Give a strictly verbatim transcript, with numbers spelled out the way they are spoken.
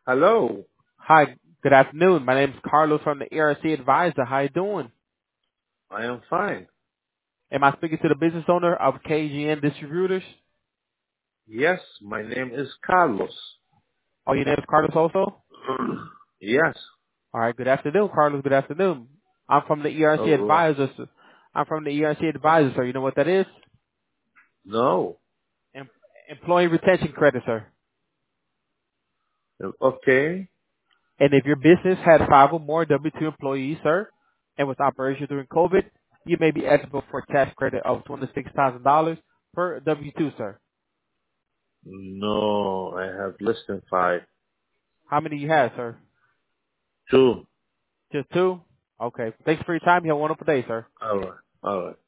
Hello. Hi, good afternoon. My name is Carlos from the E R C Advisor. How you doing? I am fine. Am I speaking to the business owner of K G N Distributors? Yes, my name is Carlos. Oh, your name is Carlos also? Yes. All right, good afternoon, Carlos. Good afternoon. I'm from the E R C Oh, Advisors. I'm from the E R C Advisors, sir. You know what that is? no. Em- Employee retention credit, sir. Okay. And if your business had five or more W two employees, sir, and was operational during COVID, you may be eligible for a tax credit of twenty-six thousand dollars per W two, sir. No, I have less than five. How many you have, sir? Two. Just two? Okay. Thanks for your time. You have a wonderful day, sir. All right. All right.